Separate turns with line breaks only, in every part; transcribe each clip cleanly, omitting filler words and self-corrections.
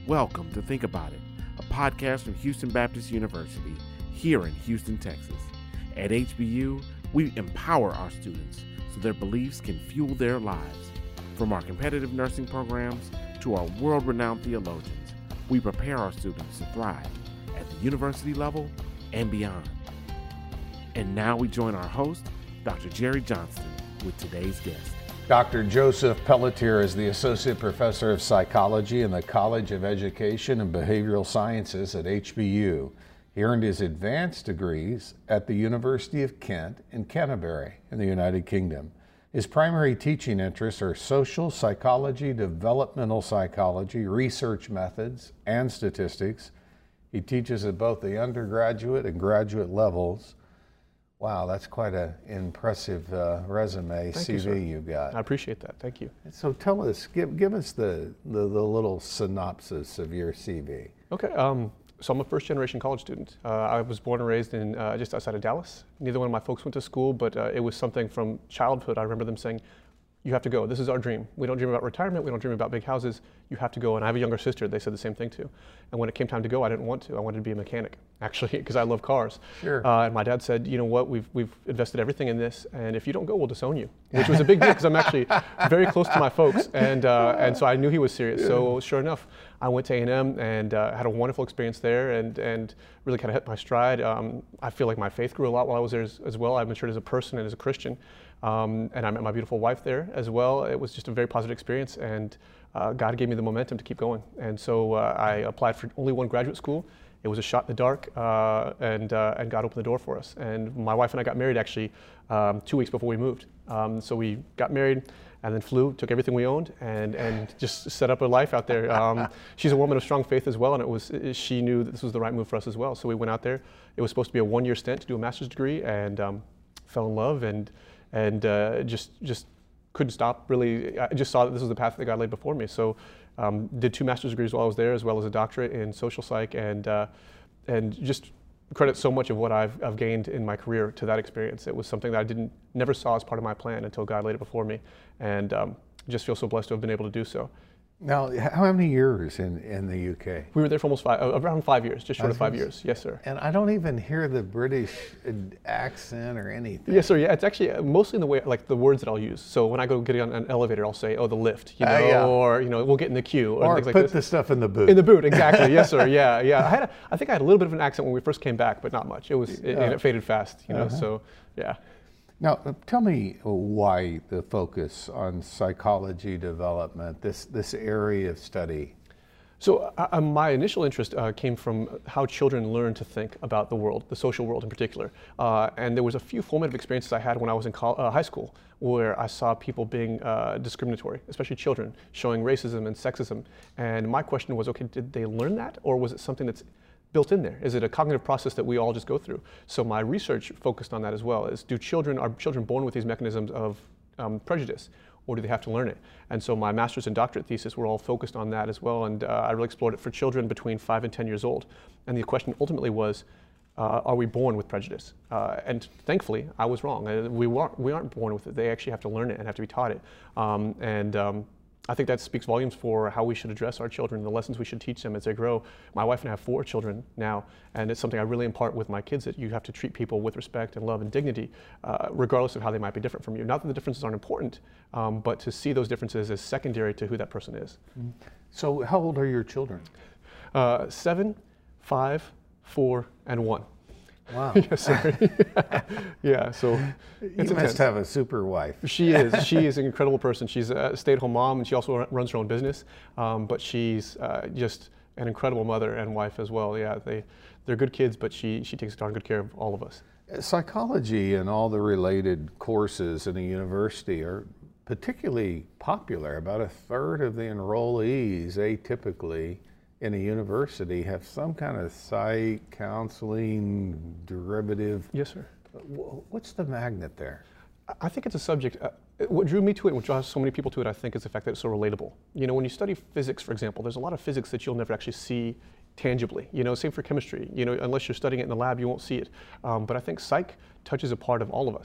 Welcome to Think About It, a podcast from Houston Baptist University here in Houston, Texas. At HBU, we empower our students so their beliefs can fuel their lives. From our competitive nursing programs to our world-renowned theologians, we prepare our students to thrive at the university level and beyond. And now we join our host, Dr. Jerry Johnston, with today's guest.
Dr. Joseph Pelletier is the Associate Professor of Psychology in the College of Education and Behavioral Sciences at HBU. He earned his advanced degrees at the University of Kent in Canterbury in the United Kingdom. His primary teaching interests are social psychology, developmental psychology, research methods, and statistics. He teaches at both the undergraduate and graduate levels. Wow, that's quite an impressive resume, CV you've got.
I appreciate that. Thank you.
So tell us, give us the little synopsis of your CV.
Okay, so I'm a first-generation college student. I was born and raised in just outside of Dallas. Neither one of my folks went to school, but it was something from childhood. I remember them saying, you have to go. This is our dream. We don't dream about retirement. We don't dream about big houses. You have to go. And I have a younger sister. They said the same thing too. And when it came time to go, I didn't want to. I wanted to be a mechanic, actually, because I love cars.
Sure.
And my dad said, you know what, we've invested everything in this, and if you don't go, we'll disown you, which was a big deal because I'm actually very close to my folks, and so I knew he was serious. So sure enough, I went to A&M and had a wonderful experience there, and really kind of hit my stride. I feel like my faith grew a lot while I was there as well. I matured as a person and as a Christian. And I met my beautiful wife there as well. It was just a very positive experience, and God gave me the momentum to keep going. And so I applied for only one graduate school. It was a shot in the dark, and God opened the door for us. And my wife and I got married actually 2 weeks before we moved. So we got married and then flew, took everything we owned, and just set up a life out there. She's a woman of strong faith as well, and she knew that this was the right move for us as well. So we went out there. It was supposed to be a one-year stint to do a master's degree, and fell in love and just couldn't stop, really. I just saw that this was the path that God laid before me. So did 2 master's degrees while I was there, as well as a doctorate in social psych, and just credit so much of what I've gained in my career to that experience. It was something that I never saw as part of my plan until God laid it before me, and just feel so blessed to have been able to do so.
Now, how many years in the UK?
We were there for almost around 5 years, just short of 5 years. Yes, sir.
And I don't even hear the British accent or anything.
Yes, sir. Yeah, it's actually mostly in the way, like the words that I'll use. So when I go get on an elevator, I'll say, "Oh, the lift,"
Yeah.
or we'll get in the queue, or things like
put
this.
the stuff in the boot.
In the boot, exactly. Yes, sir. Yeah. I think I had a little bit of an accent when we first came back, but not much. And it faded fast. So yeah.
Now, tell me why the focus on psychology development, this area of study.
So my initial interest came from how children learn to think about the world, the social world in particular. And there was a few formative experiences I had when I was in high school, where I saw people being discriminatory, especially children, showing racism and sexism. And my question was, okay, did they learn that, or was it something that's built in there? Is it a cognitive process that we all just go through? So my research focused on that as well. Are children born with these mechanisms of prejudice, or do they have to learn it? And so my master's and doctorate thesis were all focused on that as well, and I really explored it for children between 5 and 10 years old. And the question ultimately was, are we born with prejudice? And thankfully, I was wrong. We aren't born with it. They actually have to learn it and have to be taught it. I think that speaks volumes for how we should address our children, the lessons we should teach them as they grow. My wife and I have 4 children now, and it's something I really impart with my kids, that you have to treat people with respect and love and dignity, regardless of how they might be different from you. Not that the differences aren't important, but to see those differences as secondary to who that person is.
So how old are your children?
7, 5, 4, and 1.
Wow.
Yes, sir. Yeah, so
you must have a super wife.
She is. She is an incredible person. She's a stay-at-home mom, and she also runs her own business. But she's just an incredible mother and wife as well. Yeah, they're good kids, but she takes darn good care of all of us.
Psychology and all the related courses in a university are particularly popular. About a third of the enrollees, atypically, in a university have some kind of psych, counseling, derivative.
Yes, sir.
What's the magnet there?
I think it's a subject. What drew me to it, what draws so many people to it, I think, is the fact that it's so relatable. When you study physics, for example, there's a lot of physics that you'll never actually see tangibly. Same for chemistry. Unless you're studying it in the lab, you won't see it. But I think psych touches a part of all of us.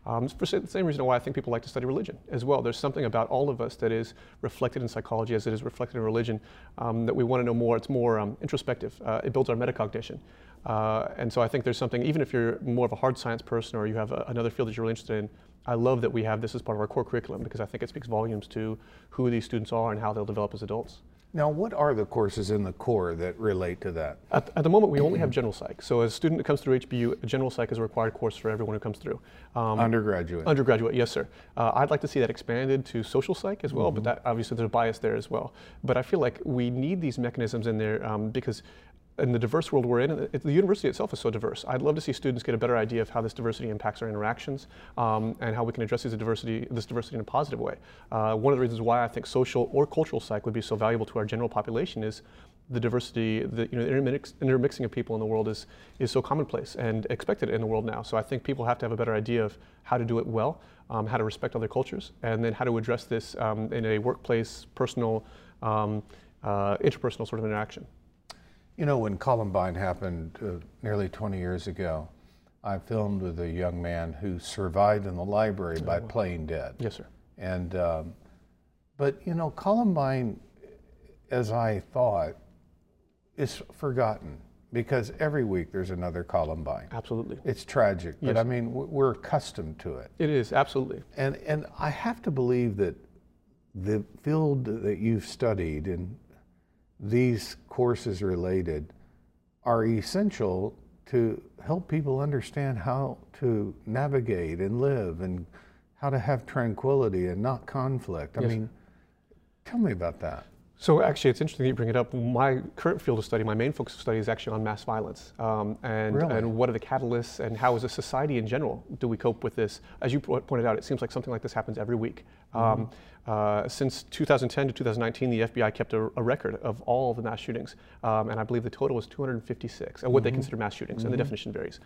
For the same reason why I think people like to study religion as well. There's something about all of us that is reflected in psychology as it is reflected in religion that we want to know more. It's more introspective. It builds our metacognition. And so I think there's something, even if you're more of a hard science person or you have another field that you're really interested in, I love that we have this as part of our core curriculum because I think it speaks volumes to who these students are and how they'll develop as adults.
Now, what are the courses in the core that relate to that?
At the moment, we only have general psych. So as a student that comes through HBU, a general psych is a required course for everyone who comes through.
Undergraduate?
Undergraduate, yes, sir. I'd like to see that expanded to social psych as well, but that obviously there's a bias there as well. But I feel like we need these mechanisms in there because in the diverse world we're in, the university itself is so diverse. I'd love to see students get a better idea of how this diversity impacts our interactions and how we can address this diversity in a positive way. One of the reasons why I think social or cultural psych would be so valuable to our general population is the diversity, the intermixing of people in the world is so commonplace and expected in the world now. So I think people have to have a better idea of how to do it well, how to respect other cultures, and then how to address this in a workplace, personal, interpersonal sort of interaction.
You know, when Columbine happened nearly 20 years ago, I filmed with a young man who survived in the library by playing dead.
Yes, sir.
And, but you know, Columbine, as I thought, is forgotten because every week there's another Columbine.
Absolutely.
It's tragic, but
Yes.
I mean, we're accustomed to it.
It is, absolutely.
And I have to believe that the field that you've studied and these courses related are essential to help people understand how to navigate and live and how to have tranquility and not conflict. I
Yes.
mean, tell me about that.
So actually, it's interesting that you bring it up. My current field of study, my main focus of study is actually on mass violence and what are the catalysts and how as a society in general do we cope with this. As you pointed out, it seems like something like this happens every week. Since 2010 to 2019, the FBI kept a record of all the mass shootings, and I believe the total was 256, and what they consider mass shootings, and the definition varies.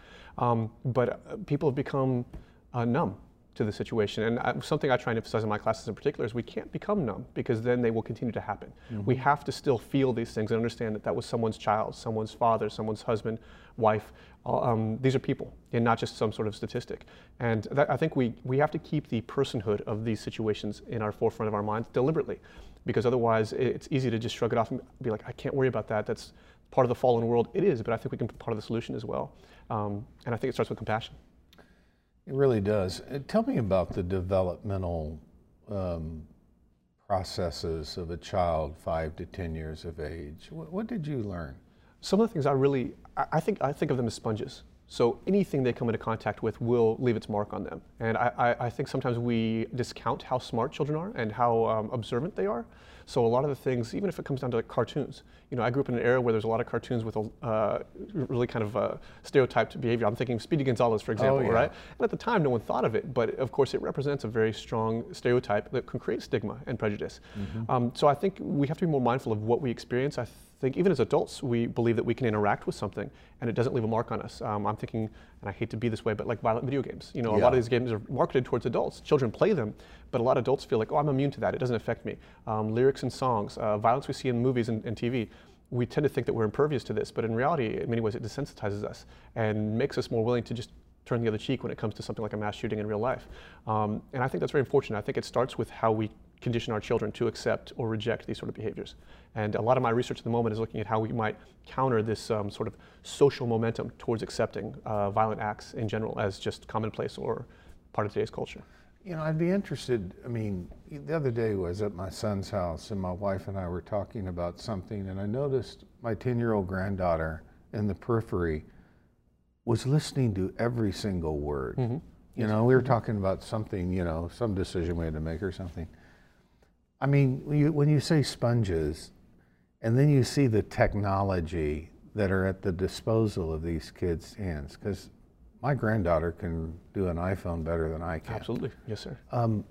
But people have become numb to the situation. And something I try and emphasize in my classes in particular is we can't become numb because then they will continue to happen. We have to still feel these things and understand that that was someone's child, someone's father, someone's husband, wife. These are people and not just some sort of statistic. And I think we have to keep the personhood of these situations in our forefront of our minds deliberately, because otherwise it's easy to just shrug it off and be like, I can't worry about that. That's part of the fallen world. It is, but I think we can be part of the solution as well. And I think it starts with compassion.
It really does. Tell me about the developmental processes of a child 5 to 10 years of age. What did you learn?
Some of the things I think of them as sponges. So anything they come into contact with will leave its mark on them. And I think sometimes we discount how smart children are and how observant they are. So a lot of the things, even if it comes down to like cartoons, you know, I grew up in an era where there's a lot of cartoons with a really kind of stereotyped behavior. I'm thinking of Speedy Gonzales, for example, right? And at the time, no one thought of it, but of course it represents a very strong stereotype that can create stigma and prejudice. So I think we have to be more mindful of what we experience. I think even as adults, we believe that we can interact with something and it doesn't leave a mark on us. I'm thinking, and I hate to be this way, but like violent video games. You know, a lot of these games are marketed towards adults. Children play them, but a lot of adults feel like, oh, I'm immune to that. It doesn't affect me. Lyrics and songs, violence we see in movies and TV, we tend to think that we're impervious to this, but in reality, in many ways, it desensitizes us and makes us more willing to just turn the other cheek when it comes to something like a mass shooting in real life. And I think that's very unfortunate. I think it starts with how we condition our children to accept or reject these sort of behaviors. And a lot of my research at the moment is looking at how we might counter this sort of social momentum towards accepting violent acts in general as just commonplace or part of today's culture.
You know, I'd be interested, I mean, the other day I was at my son's house and my wife and I were talking about something and I noticed my 10-year-old granddaughter in the periphery was listening to every single word. You know, we were talking about something, you know, some decision we had to make or something. I mean, when you say sponges, and then you see the technology that are at the disposal of these kids' hands, because my granddaughter can do an iPhone better than I can.
Absolutely, yes, sir.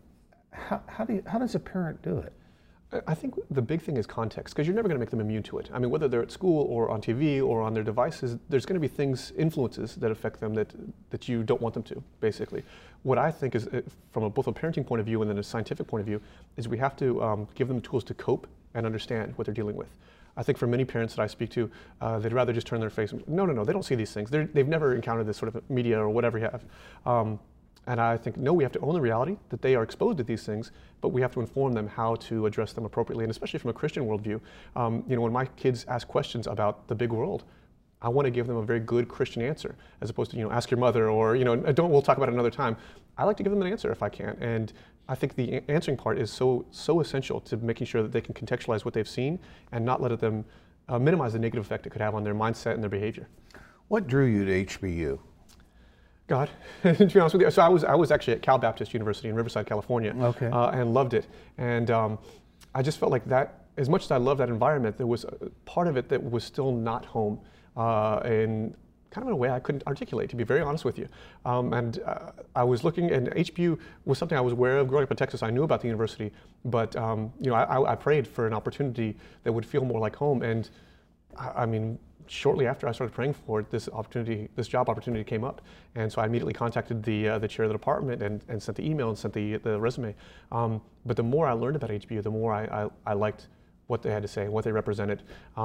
How does a parent do it?
I think the big thing is context, because you're never going to make them immune to it. I mean, whether they're at school or on TV or on their devices, there's going to be things, influences that affect them that you don't want them to, basically. What I think is, from both a parenting point of view and then a scientific point of view, is we have to give them tools to cope and understand what they're dealing with. I think for many parents that I speak to, they'd rather just turn their face and, no, they don't see these things. They've never encountered this sort of media or whatever you have. And I think, no, we have to own the reality that they are exposed to these things, but we have to inform them how to address them appropriately, and especially from a Christian worldview. When my kids ask questions about the big world, I want to give them a very good Christian answer, as opposed to, ask your mother, or, we'll talk about it another time. I like to give them an answer if I can. And I think the answering part is so essential to making sure that they can contextualize what they've seen and not let them minimize the negative effect it could have on their mindset and their behavior.
What drew you to HBU?
God, to be honest with you. So I was actually at Cal Baptist University in Riverside, California, and loved it. And I just felt like that, as much as I loved that environment, there was a part of it that was still not home. In kind of in a way I couldn't articulate, to be very honest with you. I was looking, and HBU was something I was aware of growing up in Texas. I knew about the university, but I prayed for an opportunity that would feel more like home. And I mean, shortly after I started praying for it, this job opportunity came up. And so I immediately contacted the chair of the department and sent the email and sent the resume. But the more I learned about HBU, the more I liked what they had to say, what they represented.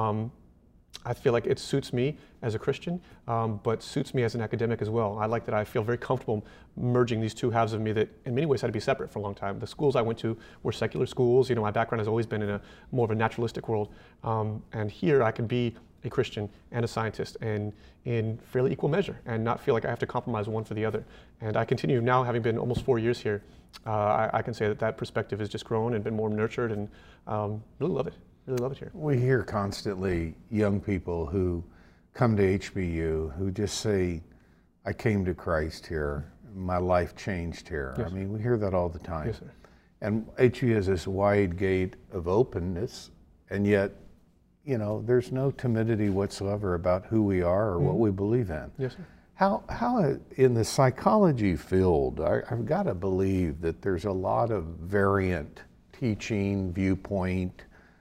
I feel like it suits me as a Christian, but suits me as an academic as well. I like that I feel very comfortable merging these two halves of me that in many ways had to be separate for a long time. The schools I went to were secular schools. My background has always been in a more of a naturalistic world. And here I can be a Christian and a scientist, and in fairly equal measure, and not feel like I have to compromise one for the other. And I continue now, having been almost 4 years here, I can say that perspective has just grown and been more nurtured, and really love it. Really love it here.
We hear constantly young people who come to HBU who just say, I came to Christ here, my life changed here.
Yes.
I mean, we hear that all the time.
Yes, sir.
And HBU has this wide gate of openness, and yet, there's no timidity whatsoever about who we are or what we believe in.
Yes, sir.
How in the psychology field, I've got to believe that there's a lot of variant teaching, viewpoint.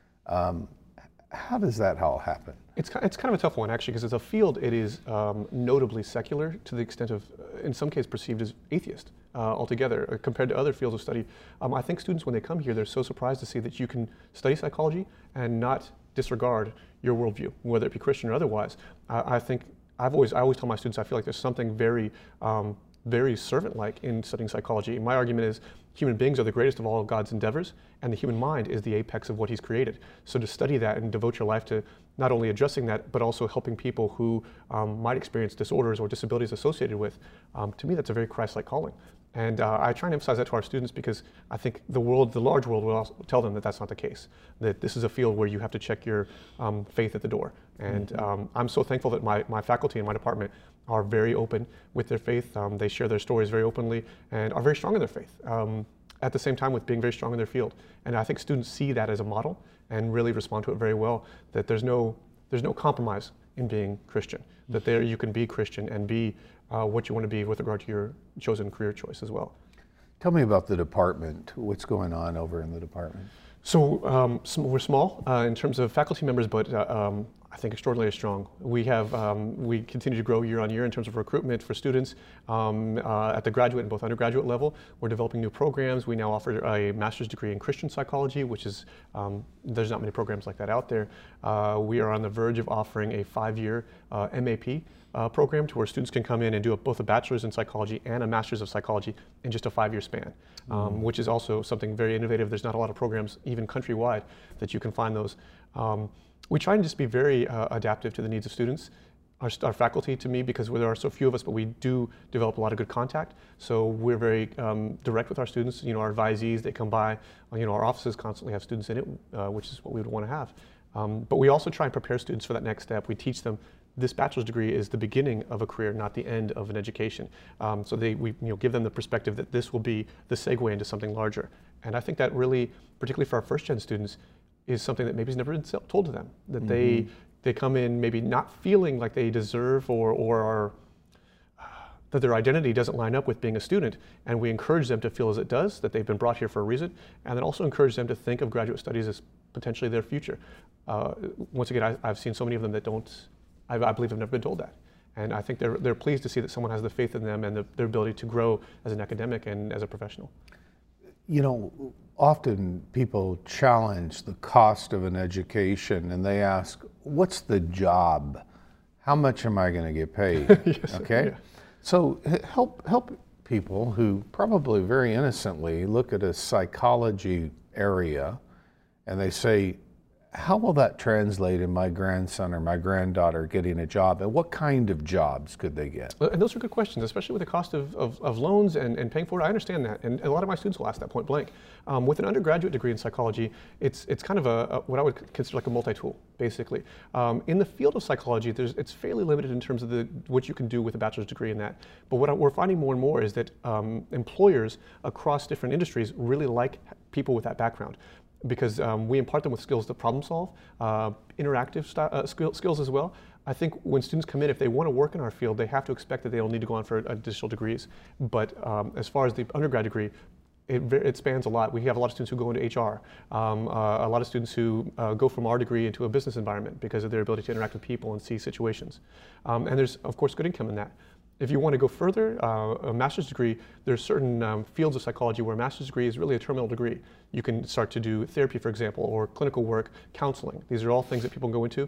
How does that all happen?
It's kind of a tough one, actually, because as a field, it is notably secular to the extent of, in some cases, perceived as atheist altogether, compared to other fields of study. I think students, when they come here, they're so surprised to see that you can study psychology and not disregard your worldview, whether it be Christian or otherwise. I think I always tell my students, I feel like there's something very, very servant-like in studying psychology. My argument is human beings are the greatest of all of God's endeavors, and the human mind is the apex of what He's created. So to study that and devote your life to not only addressing that, but also helping people who might experience disorders or disabilities associated with, to me, that's a very Christ-like calling. And I try and emphasize that to our students because I think the large world will also tell them that that's not the case, that this is a field where you have to check your faith at the door. And I'm so thankful that my faculty in my department are very open with their faith. They share their stories very openly and are very strong in their faith, at the same time with being very strong in their field. And I think students see that as a model and really respond to it very well, that there's no compromise in being Christian, that there you can be Christian and be what you want to be with regard to your chosen career choice as well.
Tell me about the department. What's going on over in the department?
So we're small in terms of faculty members, but I think extraordinarily strong. We continue to grow year on year in terms of recruitment for students at the graduate and both undergraduate level. We're developing new programs. We now offer a master's degree in Christian psychology, which is, there's not many programs like that out there. We are on the verge of offering a 5-year MAP program to where students can come in and do both a bachelor's in psychology and a master's of psychology in just a 5-year span, which is also something very innovative. There's not a lot of programs, even countrywide, that you can find those. We try and just be very adaptive to the needs of students. Our faculty, to me, because there are so few of us, but we do develop a lot of good contact. So we're very direct with our students. Our advisees, they come by. Our offices constantly have students in it, which is what we would want to have. But we also try and prepare students for that next step. We teach them this bachelor's degree is the beginning of a career, not the end of an education. So we give them the perspective that this will be the segue into something larger. And I think that really, particularly for our first-gen students, is something that maybe has never been told to them. That they come in maybe not feeling like they deserve or are, that their identity doesn't line up with being a student. And we encourage them to feel as it does, that they've been brought here for a reason, and then also encourage them to think of graduate studies as potentially their future. Once again, I've seen so many of them that don't, I believe have never been told that. And I think they're pleased to see that someone has the faith in them and their ability to grow as an academic and as a professional.
Often people challenge the cost of an education and they ask, what's the job? How much am I going to get paid?
Yes,
okay?
Yeah.
So help people who probably very innocently look at a psychology area and they say, how will that translate in my grandson or my granddaughter getting a job, and what kind of jobs could they get?
And those are good questions, especially with the cost of loans and paying for it. I understand that, and a lot of my students will ask that point blank. With an undergraduate degree in psychology, it's kind of what I would consider like a multi-tool, basically. In the field of psychology, it's fairly limited in terms of what you can do with a bachelor's degree in that. But what we're finding more and more is that employers across different industries really like people with that background, because we impart them with skills to problem solve, interactive skills as well. I think when students come in, if they want to work in our field, they have to expect that they'll need to go on for additional degrees. But as far as the undergrad degree, it spans a lot. We have a lot of students who go into HR, a lot of students who go from our degree into a business environment because of their ability to interact with people and see situations. And there's, of course, good income in that. If you want to go further, a master's degree, there's certain fields of psychology where a master's degree is really a terminal degree. You can start to do therapy, for example, or clinical work, counseling. These are all things that people go into.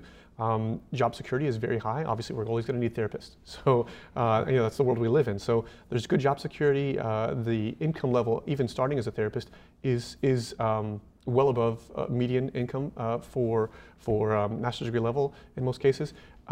Job security is very high. Obviously, we're always going to need therapists. So, that's the world we live in. So there's good job security. The income level, even starting as a therapist, is well above median income for master's degree level in most cases.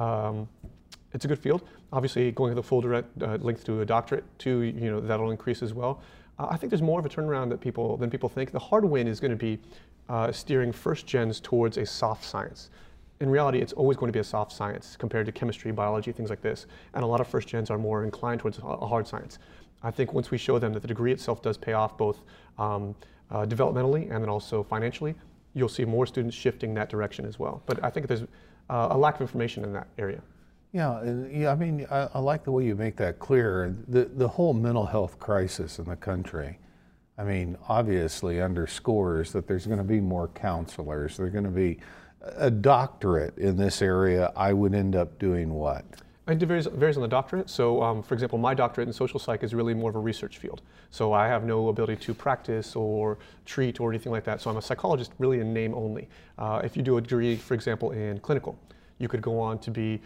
It's a good field. Obviously, going the full direct length to a doctorate, too, that'll increase as well. I think there's more of a turnaround than people think. The hard win is going to be steering first gens towards a soft science. In reality, it's always going to be a soft science compared to chemistry, biology, things like this. And a lot of first gens are more inclined towards a hard science. I think once we show them that the degree itself does pay off both developmentally and then also financially, you'll see more students shifting that direction as well. But I think there's a lack of information in that area.
Yeah, I mean, I like the way you make that clear. The whole mental health crisis in the country, I mean, obviously underscores that there's going to be more counselors. There's going to be a doctorate in this area. I would end up doing what?
It varies on the doctorate. So, for example, my doctorate in social psych is really more of a research field. So I have no ability to practice or treat or anything like that. So I'm a psychologist really in name only. If you do a degree, for example, in clinical, you could go on to be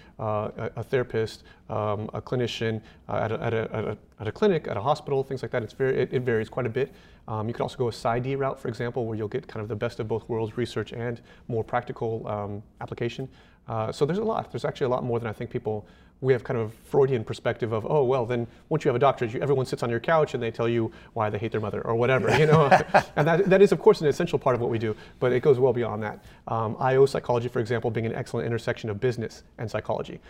a therapist, a clinician at a clinic, at a hospital, things like that. It varies quite a bit. You could also go a PsyD route, for example, where you'll get kind of the best of both worlds, research and more practical application. So there's a lot. There's actually a lot more than I think we have kind of Freudian perspective of, oh, well, then once you have a doctorate, everyone sits on your couch and they tell you why they hate their mother or whatever, And that is, of course, an essential part of what we do, but it goes well beyond that. IO psychology, for example, being an excellent intersection of business and psychology.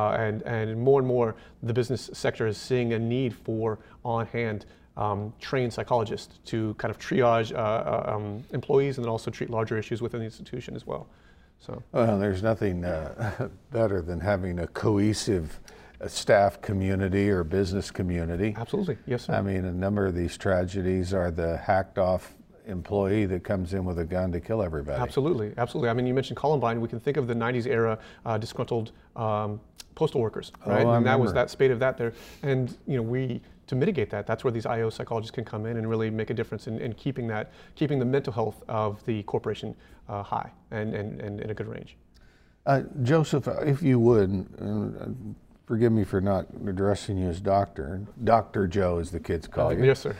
And more, the business sector is seeing a need for on-hand trained psychologists to kind of triage employees and then also treat larger issues within the institution as well. So.
Well, there's nothing better than having a cohesive staff community or business community.
Absolutely, yes, sir.
I mean, a number of these tragedies are the hacked off employee that comes in with a gun to kill everybody.
Absolutely, absolutely. I mean, you mentioned Columbine. We can think of the 90s era disgruntled postal workers, right? And that was that spate of that there. And to mitigate that, that's where these IO psychologists can come in and really make a difference in keeping the mental health of the corporation high and in a good range.
Joseph, if you would, forgive me for not addressing you as doctor. Dr. Joe, as the kids call you.
Yes, sir.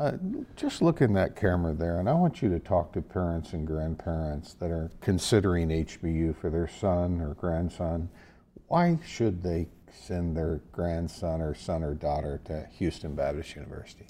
Just look in that camera there, and I want you to talk to parents and grandparents that are considering HBU for their son or grandson. Why should they send their grandson or son or daughter to Houston Baptist University?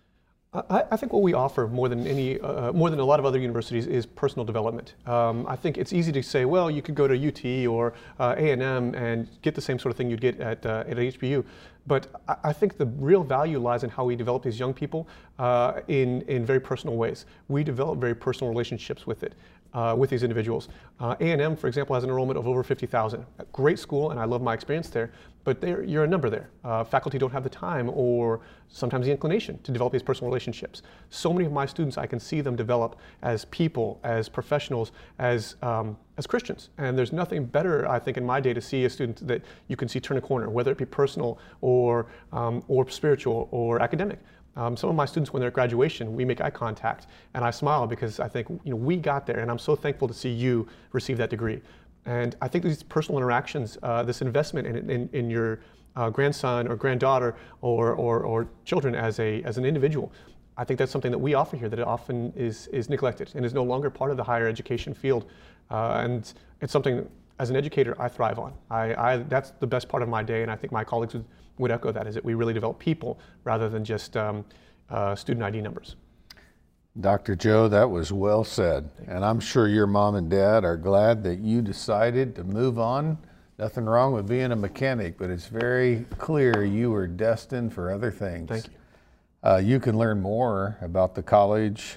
I think what we offer more than a lot of other universities is personal development. I think it's easy to say, well, you could go to UT or A&M and get the same sort of thing you'd get at HBU. But I think the real value lies in how we develop these young people in very personal ways. We develop very personal relationships with these individuals. A&M, for example, has an enrollment of over 50,000. Great school, and I love my experience there, but you're a number there. Faculty don't have the time or sometimes the inclination to develop these personal relationships. So many of my students, I can see them develop as people, as professionals, as Christians. And there's nothing better, I think, in my day to see a student that you can see turn a corner, whether it be personal or spiritual or academic. Some of my students, when they're at graduation, we make eye contact, and I smile because I think, we got there, and I'm so thankful to see you receive that degree. And I think these personal interactions, this investment in your grandson or granddaughter or children as an individual, I think that's something that we offer here that often is neglected and is no longer part of the higher education field. And it's something, as an educator, I thrive on. That's the best part of my day, and I think my colleagues would echo that, is that we really develop people rather than just student ID numbers.
Dr. Joe, that was well said. And I'm sure your mom and dad are glad that you decided to move on. Nothing wrong with being a mechanic, but it's very clear you were destined for other things.
Thank you.
You can learn more about the college,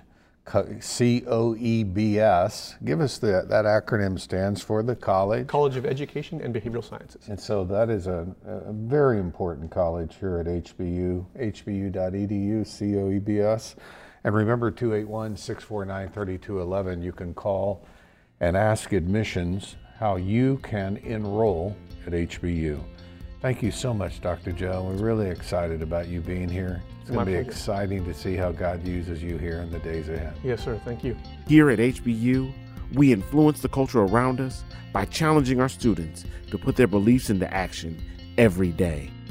COEBS. Give us that acronym stands for the college.
College of Education and Behavioral Sciences.
And so that is a very important college here at HBU, hbu.edu, COEBS. And remember, 281-649-3211, you can call and ask admissions how you can enroll at HBU. Thank you so much, Dr. Joe. We're really excited about you being here. It's going to be exciting to see how God uses you here in the days ahead.
Yes, sir. Thank you.
Here at HBU, we influence the culture around us by challenging our students to put their beliefs into action every day.